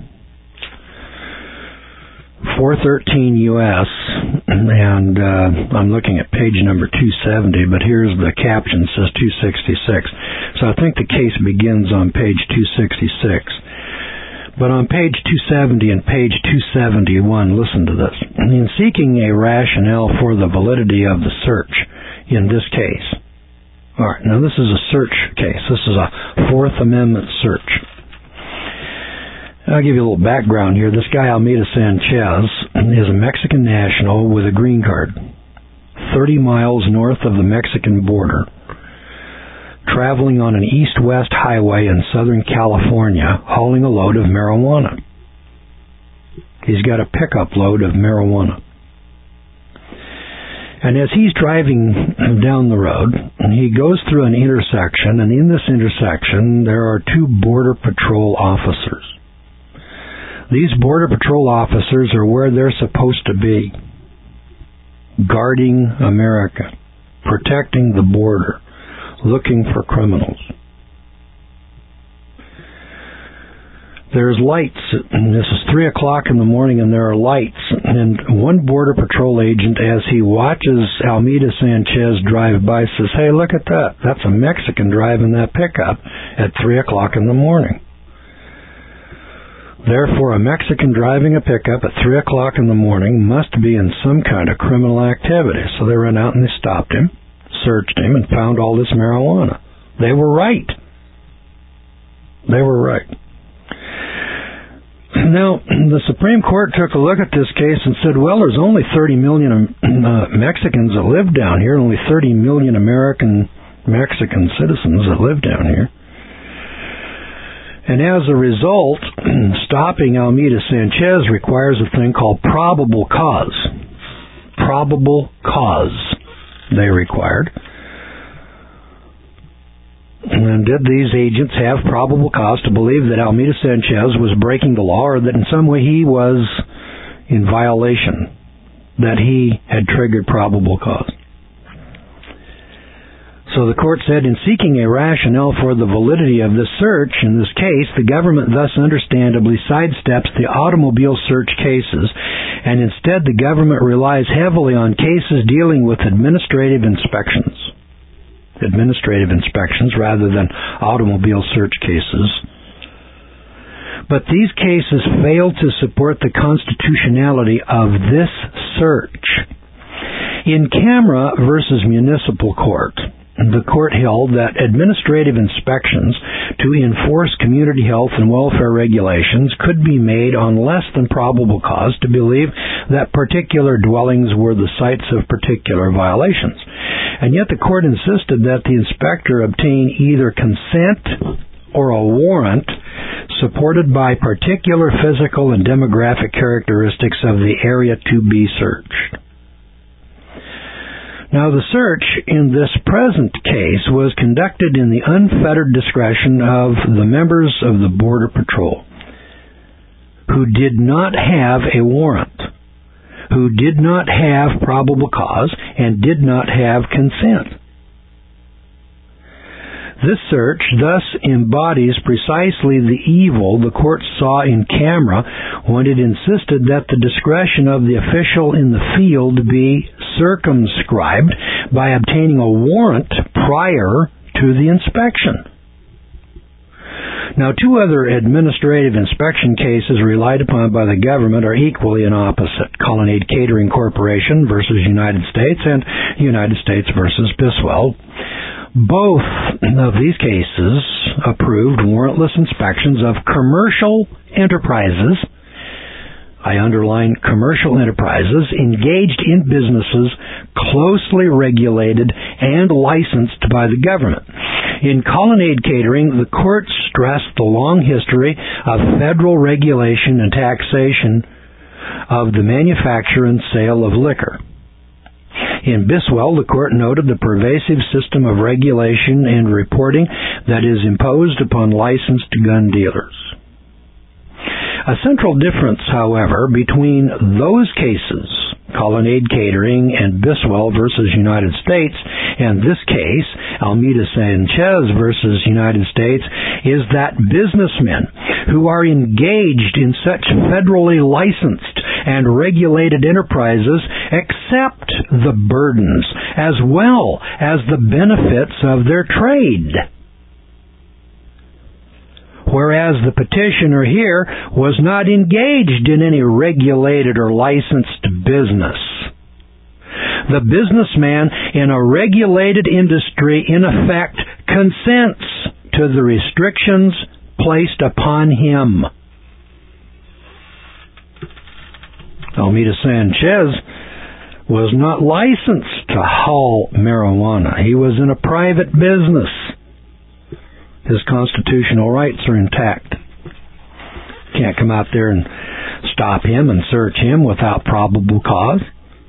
413 U.S. and I'm looking at page number 270, but here's the caption, says 266. So I think the case begins on page 266. But on page 270 and page 271, listen to this. In seeking a rationale for the validity of the search in this case. All right, now this is a search case. This is a Fourth Amendment search. I'll give you a little background here. This guy, Almeida Sanchez, is a Mexican national with a green card, 30 miles north of the Mexican border, traveling on an east-west highway in Southern California, hauling a load of marijuana. He's got a pickup load of marijuana. And as he's driving down the road, he goes through an intersection, and in this intersection, there are two Border Patrol officers. These Border Patrol officers are where they're supposed to be, guarding America, protecting the border, looking for criminals. There's lights, and this is 3 o'clock in the morning, and there are lights. And one Border Patrol agent, as he watches Almeida Sanchez drive by, says, "Hey, look at that. That's a Mexican driving that pickup at 3 o'clock in the morning." Therefore, a Mexican driving a pickup at 3 o'clock in the morning must be in some kind of criminal activity. So they ran out and they stopped him, searched him, and found all this marijuana. They were right. They were right. Now, the Supreme Court took a look at this case and said, well, there's only 30 million Mexicans that live down here, only 30 million American Mexican citizens that live down here. And as a result, stopping Almeida Sanchez requires a thing called probable cause. Probable cause, they required. And did these agents have probable cause to believe that Almeida Sanchez was breaking the law, or that in some way he was in violation, that he had triggered probable cause? So the court said, in seeking a rationale for the validity of this search in this case, the government thus understandably sidesteps the automobile search cases, and instead the government relies heavily on cases dealing with administrative inspections rather than automobile search cases. But these cases fail to support the constitutionality of this search. In Camera versus Municipal Court, the court held that administrative inspections to enforce community health and welfare regulations could be made on less than probable cause to believe that particular dwellings were the sites of particular violations. And yet the court insisted that the inspector obtain either consent or a warrant supported by particular physical and demographic characteristics of the area to be searched. Now, the search in this present case was conducted in the unfettered discretion of the members of the Border Patrol, who did not have a warrant, who did not have probable cause, and did not have consent. This search thus embodies precisely the evil the court saw in Camera when it insisted that the discretion of the official in the field be circumscribed by obtaining a warrant prior to the inspection. Now, two other administrative inspection cases relied upon by the government are equally an opposite: Colonnade Catering Corporation versus United States and United States versus Biswell. Both of these cases approved warrantless inspections of commercial enterprises, I underline commercial enterprises, engaged in businesses closely regulated and licensed by the government. In Colonnade Catering, the court stressed the long history of federal regulation and taxation of the manufacture and sale of liquor. In Biswell, the court noted the pervasive system of regulation and reporting that is imposed upon licensed gun dealers. A central difference, however, between those cases, Colonnade Catering and Biswell versus United States, and this case, Almeida Sanchez versus United States, is that businessmen who are engaged in such federally licensed and regulated enterprises accept the burdens as well as the benefits of their trade. Whereas the petitioner here was not engaged in any regulated or licensed business. The businessman in a regulated industry, in effect, consents to the restrictions placed upon him. Almeida Sanchez was not licensed to haul marijuana. He was in a private business. His constitutional rights are intact. Can't come out there and stop him and search him without probable cause.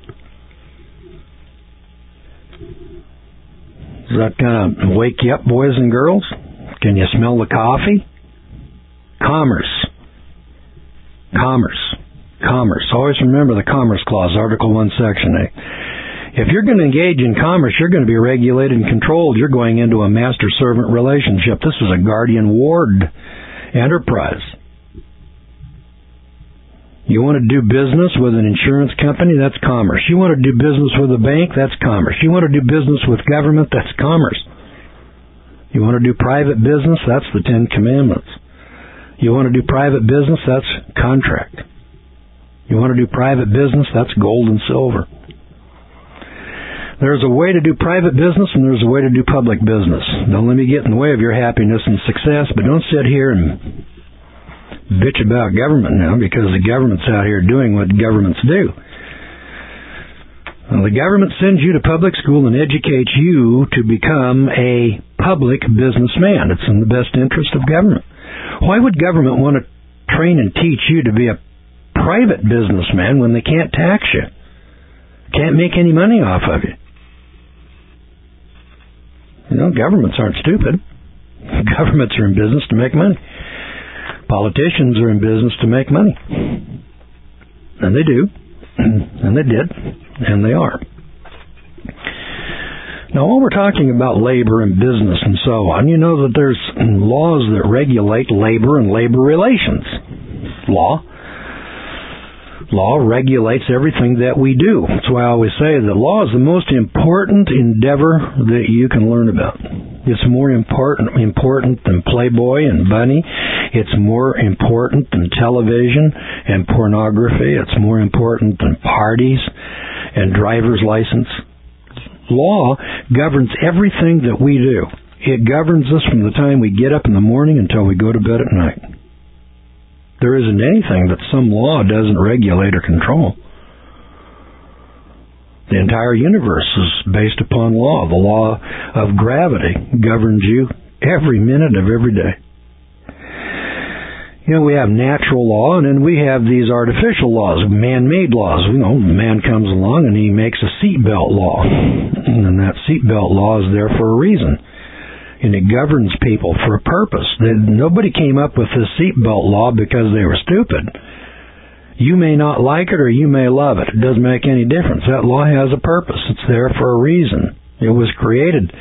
Does that kind of wake you up, boys and girls? Can you smell the coffee? Commerce. Always remember the Commerce Clause, Article 1, Section 8. If you're going to engage in commerce, you're going to be regulated and controlled. You're going into a master-servant relationship. This is a guardian-ward enterprise. You want to do business with an insurance company? That's commerce. You want to do business with a bank? That's commerce. You want to do business with government? That's commerce. You want to do private business? That's the Ten Commandments. You want to do private business? That's contract. You want to do private business? That's gold and silver. There's a way to do private business and there's a way to do public business. Don't let me get in the way of your happiness and success, but don't sit here and bitch about government now, because the government's out here doing what governments do. Well, the government sends you to public school and educates you to become a public businessman. It's in the best interest of government. Why would government want to train and teach you to be a private businessman when they can't tax you? Can't make any money off of you? You know, governments aren't stupid. Governments are in business to make money. Politicians are in business to make money. And they do. And they did. And they are. Now, while we're talking about labor and business and so on, you know that there's laws that regulate labor and labor relations. Law regulates everything that we do. That's why I always say that law is the most important endeavor that you can learn about. It's more important than Playboy and Bunny. It's more important than television and pornography. It's more important than parties and driver's license. Law governs everything that we do. It governs us from the time we get up in the morning until we go to bed at night. There isn't anything that some law doesn't regulate or control. The entire universe is based upon law. The law of gravity governs you every minute of every day. You know, we have natural law, and then we have these artificial laws, man-made laws. You know, man comes along and he makes a seatbelt law, and that seatbelt law is there for a reason, and it governs people for a purpose. Nobody came up with this seatbelt law because they were stupid. You may not like it or you may love it. It doesn't make any difference. That law has a purpose. It's there for a reason. It was created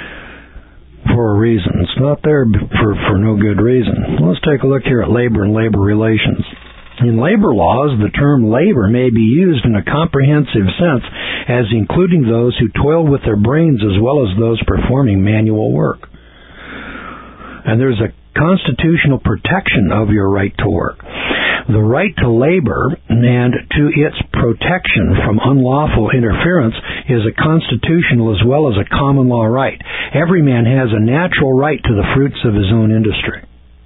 for a reason. It's not there for no good reason. Let's take a look here at labor and labor relations. In labor laws, the term labor may be used in a comprehensive sense as including those who toil with their brains as well as those performing manual work. And there's a constitutional protection of your right to work. The right to labor and to its protection from unlawful interference is a constitutional as well as a common law right. Every man has a natural right to the fruits of his own industry.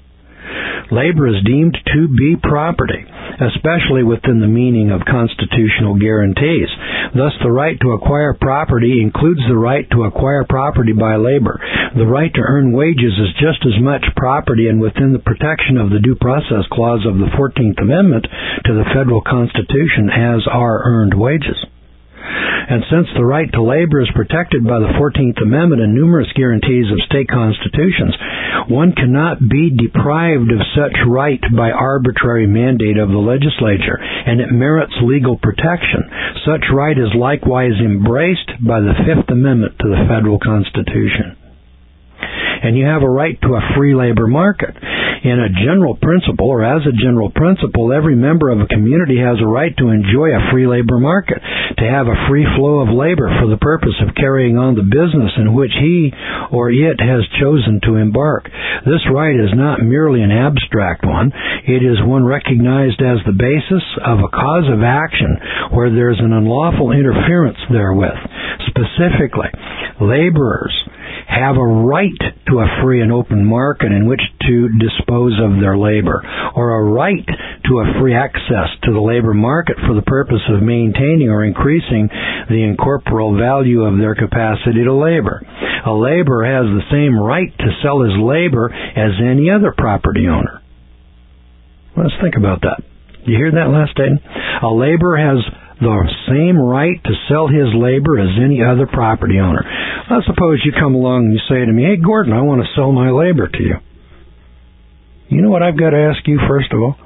Labor is deemed to be property, especially within the meaning of constitutional guarantees. Thus, the right to acquire property includes the right to acquire property by labor. The right to earn wages is just as much property and within the protection of the Due Process Clause of the 14th Amendment to the Federal Constitution as are earned wages. And since the right to labor is protected by the 14th Amendment and numerous guarantees of state constitutions, one cannot be deprived of such right by arbitrary mandate of the legislature, and it merits legal protection. Such right is likewise embraced by the Fifth Amendment to the Federal Constitution. And you have a right to a free labor market. In a general principle, or as a general principle, every member of a community has a right to enjoy a free labor market, to have a free flow of labor for the purpose of carrying on the business in which he or it has chosen to embark. This right is not merely an abstract one. It is one recognized as the basis of a cause of action where there is an unlawful interference therewith. Specifically, laborers have a right to a free and open market in which to dispose of their labor, or a right to a free access to the labor market for the purpose of maintaining or increasing the incorporeal value of their capacity to labor. A laborer has the same right to sell his labor as any other property owner. Let's think about that. You hear that last statement? A laborer has the same right to sell his labor as any other property owner. Now, suppose you come along and you say to me, "Hey, Gordon, I want to sell my labor to you." You know what I've got to ask you first of all?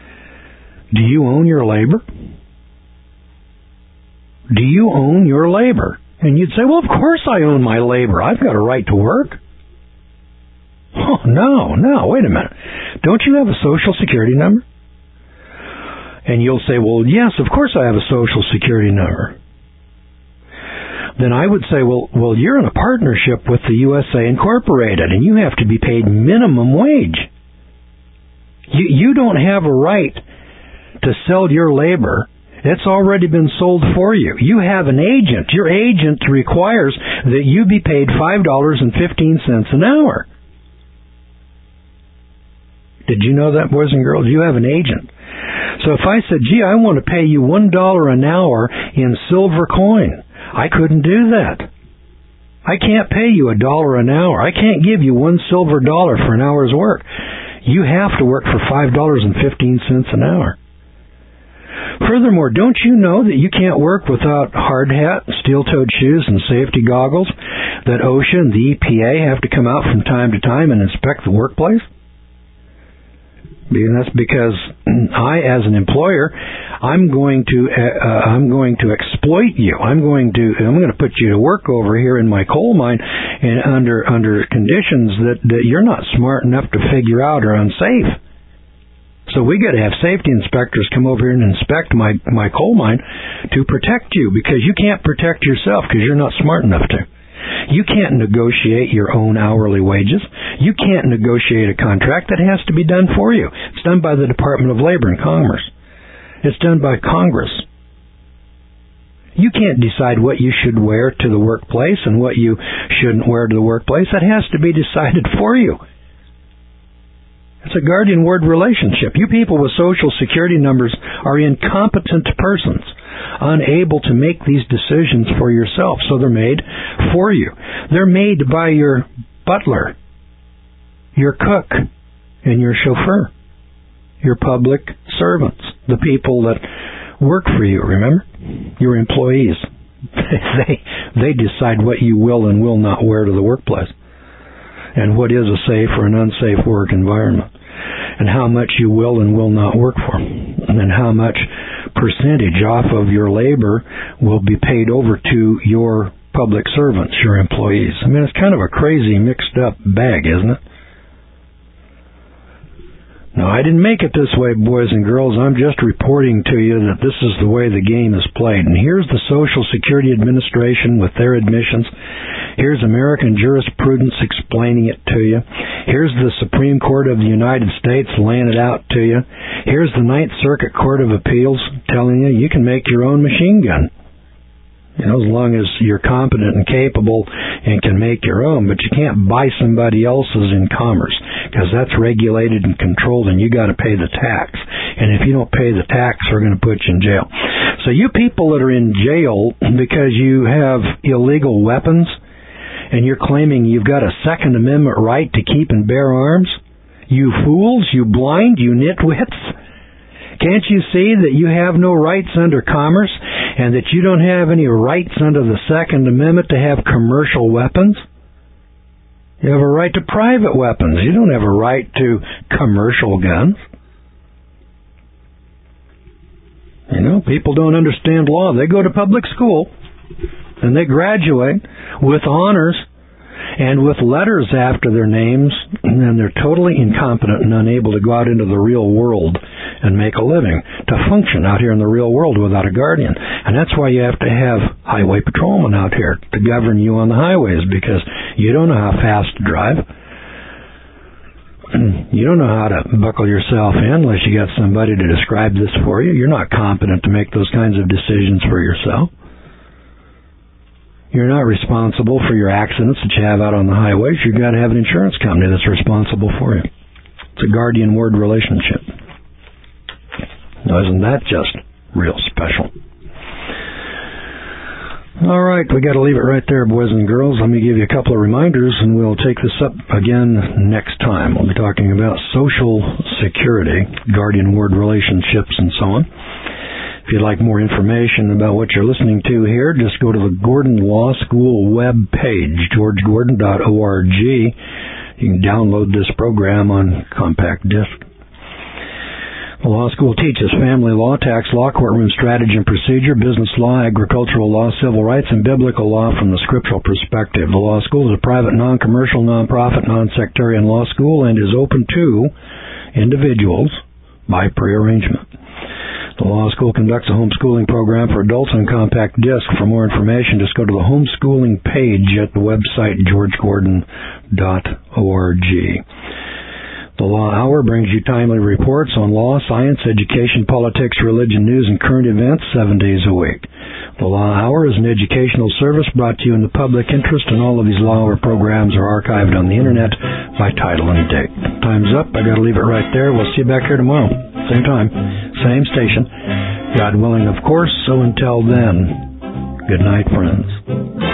Do you own your labor? Do you own your labor? And you'd say, "Well, of course I own my labor. I've got a right to work." Oh, no, wait a minute. Don't you have a Social Security number? And you'll say, "Well, yes, of course I have a Social Security number." Then I would say, well, you're in a partnership with the USA Incorporated, and you have to be paid minimum wage. You don't have a right to sell your labor. It's already been sold for you. You have an agent. Your agent requires that you be paid $5.15 an hour. Did you know that, boys and girls? You have an agent. So if I said, "Gee, I want to pay you $1 an hour in silver coin," I couldn't do that. I can't pay you $1 an hour. I can't give you one silver dollar for an hour's work. You have to work for $5.15 an hour. Furthermore, don't you know that you can't work without hard hat, steel-toed shoes, and safety goggles? that OSHA and the EPA have to come out from time to time and inspect the workplace? And that's because I, as an employer, I'm going to exploit you. I'm going to put you to work over here in my coal mine, and under conditions that you're not smart enough to figure out are unsafe. So we got to have safety inspectors come over here and inspect my coal mine to protect you, because you can't protect yourself because you're not smart enough to. You can't negotiate your own hourly wages. You can't negotiate a contract. That has to be done for you. It's done by the Department of Labor and Commerce. It's done by Congress. You can't decide what you should wear to the workplace and what you shouldn't wear to the workplace. That has to be decided for you. It's a guardian-ward relationship. You people with Social Security numbers are incompetent persons, unable to make these decisions for yourself, so they're made for you. They're made by your butler, your cook, and your chauffeur, your public servants, the people that work for you, remember? Your employees. They decide what you will and will not wear to the workplace, and what is a safe or an unsafe work environment, and how much you will and will not work for, and how much percentage off of your labor will be paid over to your public servants, your employees. I mean, it's kind of a crazy mixed up bag, isn't it? No, I didn't make it this way, boys and girls. I'm just reporting to you that this is the way the game is played. And here's the Social Security Administration with their admissions. Here's American jurisprudence explaining it to you. Here's the Supreme Court of the United States laying it out to you. Here's the Ninth Circuit Court of Appeals telling you can make your own machine gun. As long as you're competent and capable and can make your own, but you can't buy somebody else's in commerce, because that's regulated and controlled, and you got to pay the tax. And if you don't pay the tax, we're going to put you in jail. So you people that are in jail because you have illegal weapons, and you're claiming you've got a Second Amendment right to keep and bear arms, you fools, you blind, you nitwits. Can't you see that you have no rights under commerce, and that you don't have any rights under the Second Amendment to have commercial weapons? You have a right to private weapons. You don't have a right to commercial guns. People don't understand law. They go to public school, and they graduate with honors and with letters after their names, and they're totally incompetent and unable to go out into the real world and make a living, to function out here in the real world without a guardian. And that's why you have to have highway patrolmen out here to govern you on the highways, because you don't know how fast to drive. You don't know how to buckle yourself in unless you got somebody to describe this for you. You're not competent to make those kinds of decisions for yourself. You're not responsible for your accidents that you have out on the highways. You've got to have an insurance company that's responsible for you. It's a guardian-ward relationship. Now, isn't that just real special? All right, we got to leave it right there, boys and girls. Let me give you a couple of reminders, and we'll take this up again next time. We'll be talking about Social Security, guardian-ward relationships, and so on. If you'd like more information about what you're listening to here, just go to the Gordon Law School web page, georgegordon.org. You can download this program on compact disc. The law school teaches family law, tax law, courtroom strategy and procedure, business law, agricultural law, civil rights, and biblical law from the scriptural perspective. The law school is a private, non-commercial, non-profit, non-sectarian law school and is open to individuals by prearrangement. The law school conducts a homeschooling program for adults on compact disc. For more information, just go to the homeschooling page at the website georgegordon.org. The Law Hour brings you timely reports on law, science, education, politics, religion, news, and current events 7 days a week. The Law Hour is an educational service brought to you in the public interest, and all of these Law Hour programs are archived on the Internet by title and date. Time's up. I got to leave it right there. We'll see you back here tomorrow. Same time, same station. God willing, of course. So until then, good night, friends.